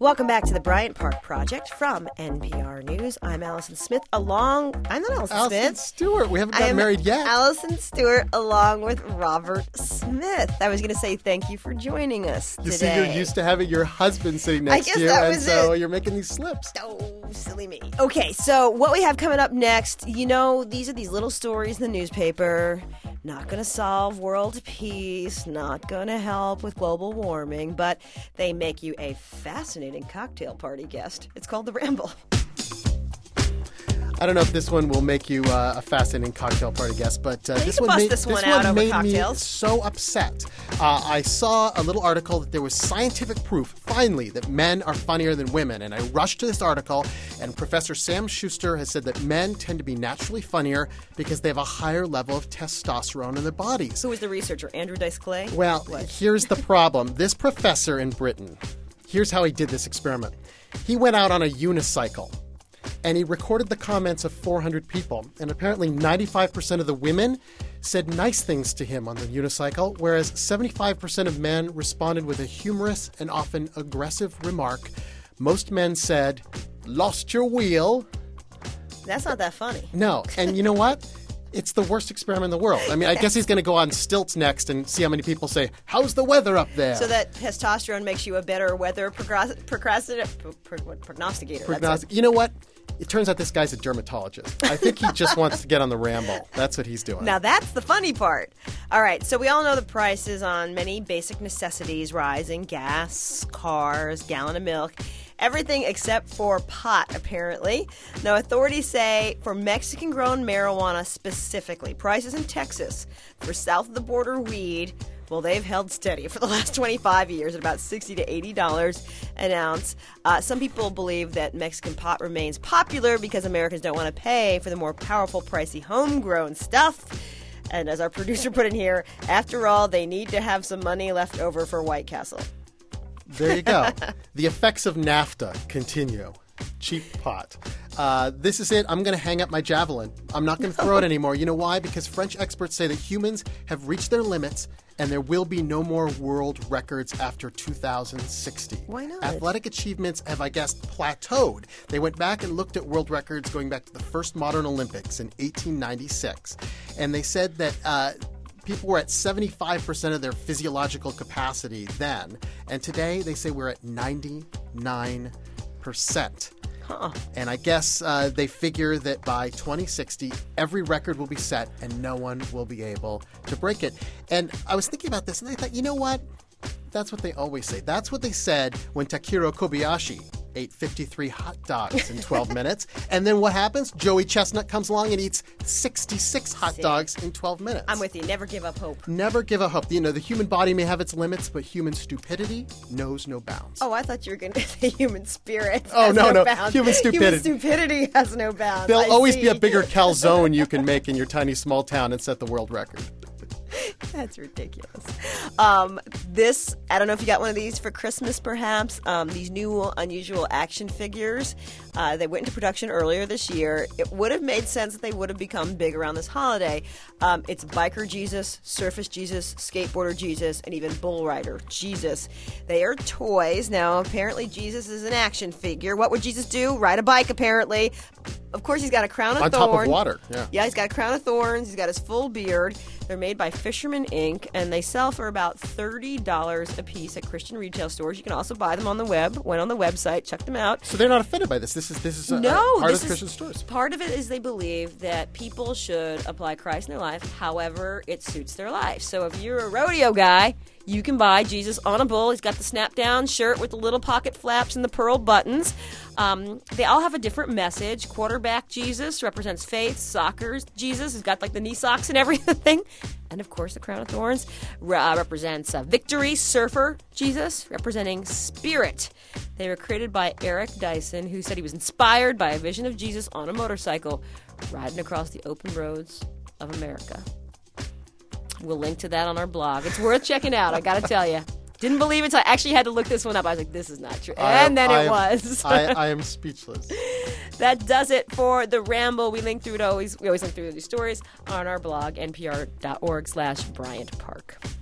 Welcome back to the Bryant Park Project from NPR News. I'm Allison Smith I'm not Allison Smith. Stewart. We haven't gotten married yet. Allison Stewart along with Robert Smith. I was going to say thank you for joining us today. You see, you're used to having your husband sitting next to you, and so you're making these slips. Oh, silly me. Okay, so what we have coming up next, these are these little stories in the newspaper. Not going to solve world peace, not going to help with global warming, but they make you a fascinating cocktail party guest. It's called The Ramble. I don't know if this one will make you a fascinating cocktail party guest, but this one made me so upset. I saw a little article that there was scientific proof, finally, that men are funnier than women. And I rushed to this article, and Professor Sam Schuster has said that men tend to be naturally funnier because they have a higher level of testosterone in their bodies. Who was the researcher? Andrew Dice Clay? Well, here's the problem. This professor in Britain, here's how he did this experiment. He went out on a unicycle. And he recorded the comments of 400 people. And apparently 95% of the women said nice things to him on the unicycle, whereas 75% of men responded with a humorous and often aggressive remark. Most men said, "Lost your wheel." That's not that funny. No. And you know what? It's the worst experiment in the world. I mean, I guess he's going to go on stilts next and see how many people say, "How's the weather up there?" So that testosterone makes you a better weather prognosticator. You know what? It turns out this guy's a dermatologist. I think he just wants to get on the ramble. That's what he's doing. Now that's the funny part. All right, so we all know the prices on many basic necessities rising: gas, cars, gallon of milk. Everything except for pot, apparently. Now, authorities say for Mexican-grown marijuana specifically, prices in Texas for south-of-the-border weed, well, they've held steady for the last 25 years at about $60 to $80 an ounce. Some people believe that Mexican pot remains popular because Americans don't want to pay for the more powerful, pricey, homegrown stuff. And as our producer put in here, after all, they need to have some money left over for White Castle. There you go. The effects of NAFTA continue. Cheap pot. This is it. I'm going to hang up my javelin. I'm not going to throw it anymore. You know why? Because French experts say that humans have reached their limits and there will be no more world records after 2060. Why not? Athletic achievements have, I guess, plateaued. They went back and looked at world records going back to the first modern Olympics in 1896. And they said that people were at 75% of their physiological capacity then. And today they say we're at 99%. Huh. And I guess they figure that by 2060, every record will be set and no one will be able to break it. And I was thinking about this and I thought, you know what? That's what they always say. That's what they said when Takiro Kobayashi ate 53 hot dogs in 12 minutes. And then what happens? Joey Chestnut comes along and eats 66 hot dogs in 12 minutes. I'm with you. Never give up hope. Never give up hope. You know, the human body may have its limits, but human stupidity knows no bounds. Oh, I thought you were going to say human spirit. Oh, no. Bounds. Human stupidity. Human stupidity has no bounds. There'll always be a bigger calzone you can make in your tiny small town and set the world record. That's ridiculous. I don't know if you got one of these for Christmas, perhaps. These new unusual action figures, they went into production earlier this year. It would have made sense that they would have become big around this holiday. It's Biker Jesus, Surface Jesus, Skateboarder Jesus, and even Bull Rider Jesus. They are toys. Now, apparently Jesus is an action figure. What would Jesus do? Ride a bike, apparently. Of course, he's got a crown of thorns. On top of water, Yeah, he's got a crown of thorns. He's got his full beard. They're made by Fisherman Inc., and they sell for about $30 a piece at Christian retail stores. You can also buy them on the web. Went on the website, check them out. So they're not offended by this. This is part of Christian stores. Part of it is they believe that people should apply Christ in their life however it suits their life. So if you're a rodeo guy, you can buy Jesus on a bull. He's got the snap-down shirt with the little pocket flaps and the pearl buttons. They all have a different message. Quarterback Jesus represents faith. Soccer Jesus has got like the knee socks and everything. And, of course, the crown of thorns represents victory. Surfer Jesus representing spirit. They were created by Eric Dyson, who said he was inspired by a vision of Jesus on a motorcycle riding across the open roads of America. We'll link to that on our blog. It's worth checking out, I got to tell you. Didn't believe it, so I actually had to look this one up. I was like, this is not true. And then it was. I am speechless. That does it for The Ramble. We always link through these stories on our blog, npr.org/Bryant Park.